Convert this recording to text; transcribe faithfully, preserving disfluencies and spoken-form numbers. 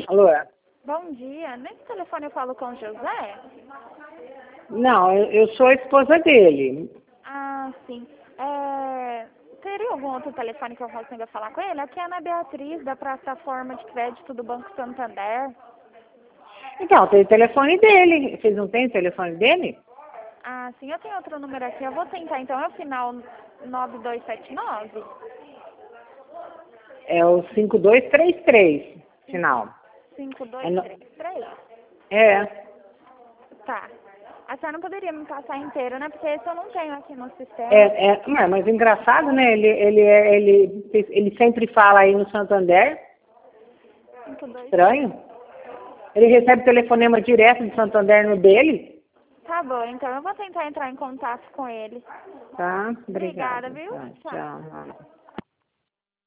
Alô? Bom dia. Nesse telefone eu falo com o José? Não, eu, eu sou a esposa dele. Ah, sim. É, teria algum outro telefone que eu consiga falar com ele? Aqui é a Ana Beatriz, da plataforma de crédito do Banco Santander. Então, tem o telefone dele. Vocês não têm o telefone dele? Ah, sim, eu tenho outro número aqui. Eu vou tentar, então. É o final nove dois sete nove? É o cinco dois três três, final. cinco É, dois no- três três? é, Tá. A senhora não poderia me passar inteiro, né? Porque esse eu não tenho aqui no sistema. é, é, mas, mas engraçado, né? Ele, ele, é- ele, ele sempre fala aí no Santander. cinco dois. Estranho. Ele recebe telefonema direto de Santander no dele. Tá bom, então eu vou tentar entrar em contato com ele. Tá, Obrigada, obrigada. viu? Tá, Tchau. tchau.